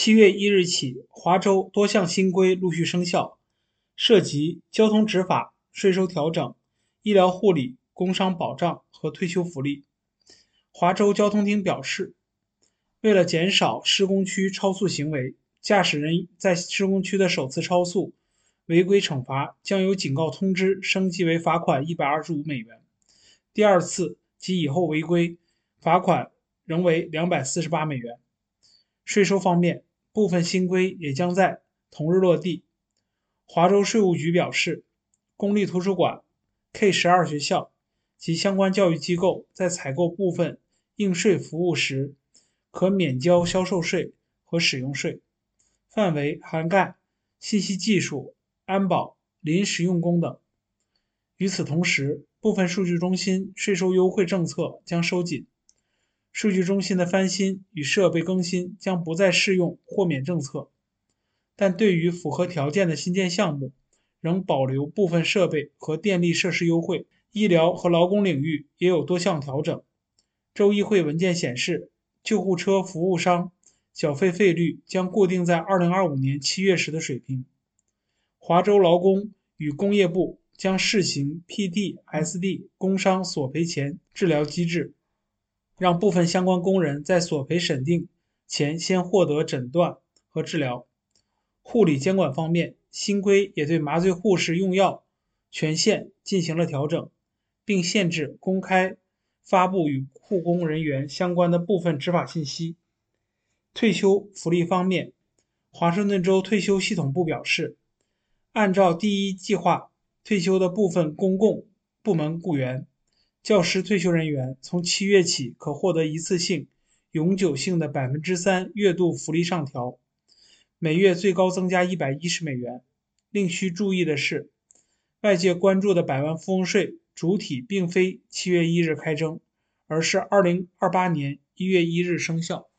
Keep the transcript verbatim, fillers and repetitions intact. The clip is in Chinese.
七月一日起，华州多项新规陆续生效，涉及交通执法、税收调整、医疗护理、工伤保障和退休福利。华州交通厅表示，为了减少施工区超速行为，驾驶人在施工区的首次超速违规惩罚将由警告通知升级为罚款一百二十五美元，第二次及以后违规，罚款仍为两百四十八美元。税收方面，部分新规也将在同日落地。华州税务局表示，公立图书馆、K 十二学校及相关教育机构在采购部分应税服务时，可免交销售税和使用税，范围涵盖信息技术、安保、临时用工等。与此同时，部分数据中心税收优惠政策将收紧，数据中心的翻新与设备更新将不再适用豁免政策，但对于符合条件的新建项目，仍保留部分设备和电力设施优惠。医疗和劳工领域也有多项调整。州议会文件显示，救护车服务商缴费费率将固定在二零二五年七月时的水平。华州劳工与工业部将试行 P T S D 工伤索赔前治疗机制，让部分相关工人在索赔审定前先获得诊断和治疗。护理监管方面，新规也对麻醉护士用药权限进行了调整，并限制公开发布与护工人员相关的部分执法信息。退休福利方面，华盛顿州退休系统部表示，按照第一计划退休的部分公共部门雇员、教师退休人员从七月起可获得一次性、永久性的 百分之三 月度福利上调，每月最高增加一百一十美元。另需注意的是，外界关注的百万富翁税主体并非七月一日开征，而是二零二八年一月一日生效。